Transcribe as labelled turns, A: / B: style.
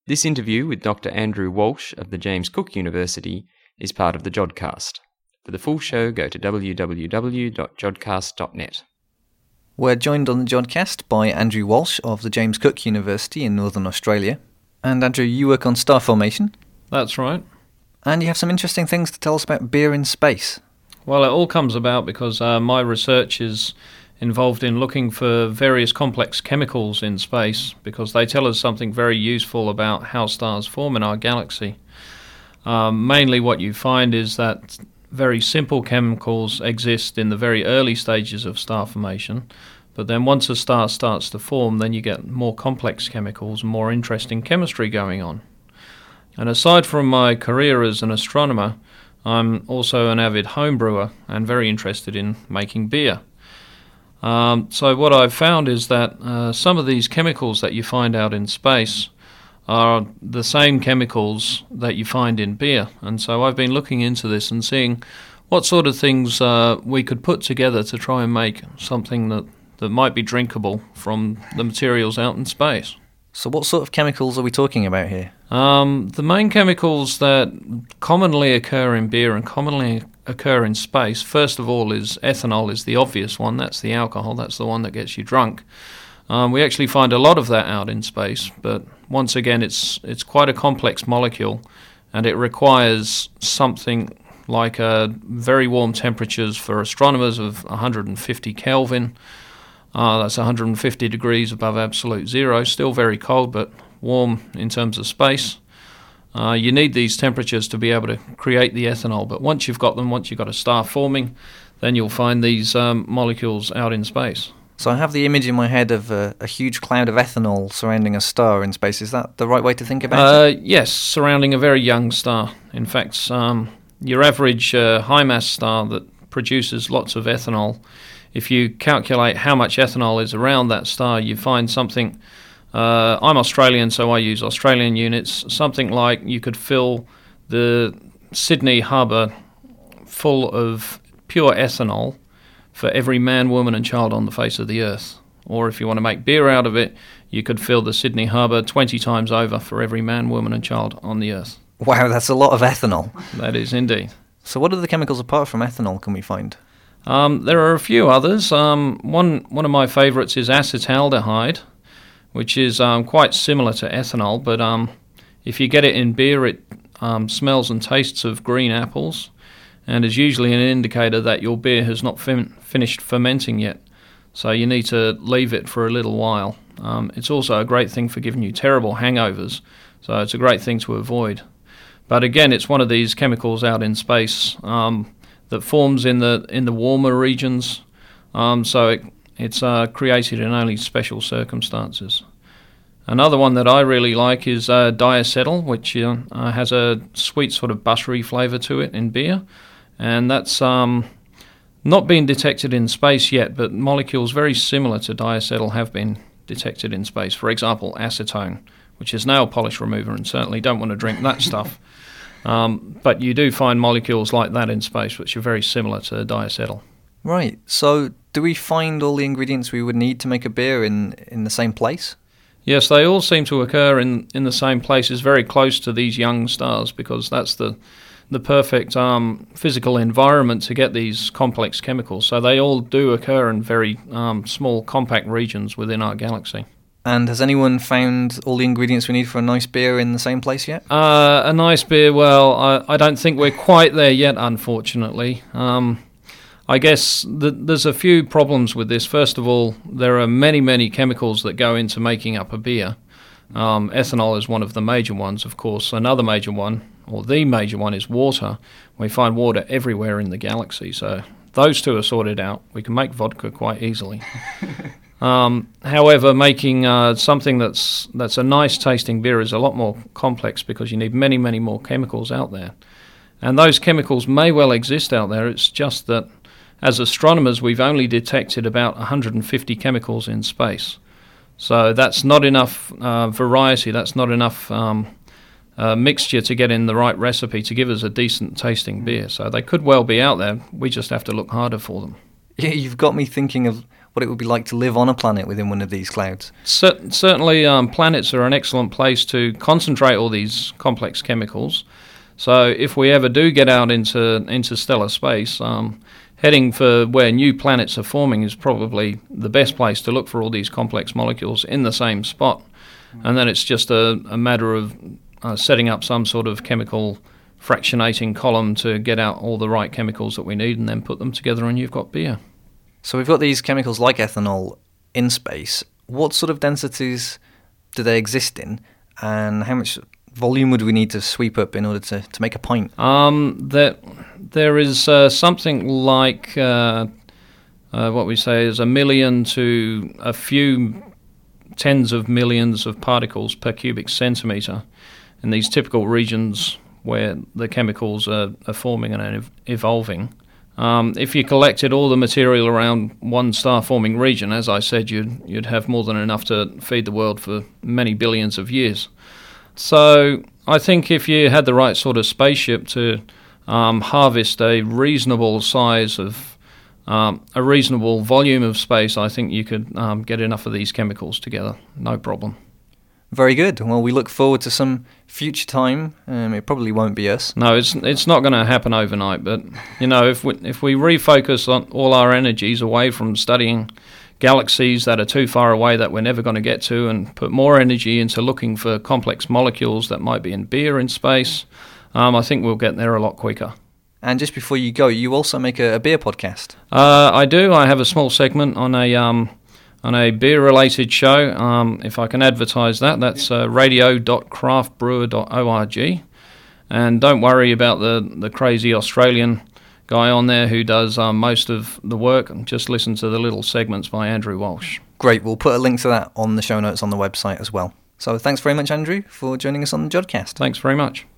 A: This interview with Dr. Andrew Walsh of the James Cook University is part of the Jodcast. For the full show, go to www.jodcast.net.
B: We're joined on the Jodcast by Andrew Walsh of the James Cook University in Northern Australia. And Andrew, you work on star formation.
C: That's right.
B: And you have some interesting things to tell us about beer in space.
C: Well, it all comes about because my research is involved in looking for various complex chemicals in space because they tell us something very useful about how stars form in our galaxy. Mainly what you find is that very simple chemicals exist in the very early stages of star formation, but then once a star starts to form, then you get more complex chemicals and more interesting chemistry going on. And aside from my career as an astronomer, I'm also an avid home brewer and very interested in making beer. So what I've found is that some of these chemicals that you find out in space are the same chemicals that you find in beer. And so I've been looking into this and seeing what sort of things we could put together to try and make something that might be drinkable from the materials out in space.
B: So what sort of chemicals are we talking about here?
C: The main chemicals that commonly occur in beer and commonly occur in space, first of all, is ethanol is the obvious one. That's the alcohol. That's the one that gets you drunk. We actually find a lot of that out in space, but once again, it's quite a complex molecule, and it requires something like very warm temperatures for astronomers of 150 Kelvin. That's 150 degrees above absolute zero, still very cold, but warm in terms of space. You need these temperatures to be able to create the ethanol, but once you've got them, once you've got a star forming, then you'll find these molecules out in space.
B: So I have the image in my head of a huge cloud of ethanol surrounding a star in space. Is that the right way to think about it?
C: Yes, surrounding a very young star. In fact, your average high-mass star that produces lots of ethanol, if you calculate how much ethanol is around that star, you find something. I'm Australian, so I use Australian units. Something like you could fill the Sydney harbour full of pure ethanol for every man, woman and child on the face of the earth. Or if you want to make beer out of it, you could fill the Sydney harbour 20 times over for every man, woman and child on the earth.
B: Wow, that's a lot of ethanol.
C: That is indeed.
B: So what other chemicals apart from ethanol can we find?
C: There are a few others. One of my favourites is acetaldehyde, which is quite similar to ethanol, but if you get it in beer, it smells and tastes of green apples, and is usually an indicator that your beer has not finished fermenting yet. So you need to leave it for a little while. It's also a great thing for giving you terrible hangovers, so it's a great thing to avoid. But again, it's one of these chemicals out in space that forms in the warmer regions, so it's created in only special circumstances. Another one that I really like is diacetyl, which has a sweet sort of buttery flavour to it in beer, and that's not been detected in space yet, but molecules very similar to diacetyl have been detected in space. For example, acetone, which is nail polish remover, and certainly don't want to drink that stuff. But you do find molecules like that in space, which are very similar to diacetyl.
B: Right. So do we find all the ingredients we would need to make a beer in the same place?
C: Yes, they all seem to occur in the same places, very close to these young stars, because that's the perfect physical environment to get these complex chemicals. So they all do occur in very small, compact regions within our galaxy.
B: And has anyone found all the ingredients we need for a nice beer in the same place yet?
C: A nice beer, well, I don't think we're quite there yet, unfortunately. I guess there's a few problems with this. First of all, there are many, many chemicals that go into making up a beer. Ethanol is one of the major ones, of course. Another major one, or the major one, is water. We find water everywhere in the galaxy, so those two are sorted out. We can make vodka quite easily. However, making something that's a nice tasting beer is a lot more complex because you need many, many more chemicals out there. And those chemicals may well exist out there. It's just that as astronomers, we've only detected about 150 chemicals in space. So that's not enough variety, that's not enough mixture to get in the right recipe to give us a decent tasting beer. So they could well be out there, we just have to look harder for them.
B: Yeah, you've got me thinking of what it would be like to live on a planet within one of these clouds?
C: Certainly, planets are an excellent place to concentrate all these complex chemicals. So if we ever do get out into interstellar space, heading for where new planets are forming is probably the best place to look for all these complex molecules in the same spot. And then it's just a matter of setting up some sort of chemical fractionating column to get out all the right chemicals that we need and then put them together and you've got beer.
B: So we've got these chemicals like ethanol in space. What sort of densities do they exist in, and how much volume would we need to sweep up in order to make a pint?
C: There is something like what we say is 1 million to a few tens of millions of particles per cubic centimetre in these typical regions where the chemicals are forming and evolving. If you collected all the material around one star-forming region, as I said, you'd have more than enough to feed the world for many billions of years. So I think if you had the right sort of spaceship to harvest a reasonable size of a reasonable volume of space, I think you could get enough of these chemicals together, no problem.
B: Very good. Well, we look forward to some future time. It probably won't be us.
C: No, it's not going to happen overnight. But if we refocus on all our energies away from studying galaxies that are too far away that we're never going to get to, and put more energy into looking for complex molecules that might be in beer in space, I think we'll get there a lot quicker.
B: And just before you go, you also make a beer podcast.
C: I do. I have a small segment on a beer-related show. If I can advertise that, that's radio.craftbrewer.org. And don't worry about the crazy Australian guy on there who does most of the work. Just listen to the little segments by Andrew Walsh.
B: Great. We'll put a link to that on the show notes on the website as well. So thanks very much, Andrew, for joining us on the Jodcast.
C: Thanks very much.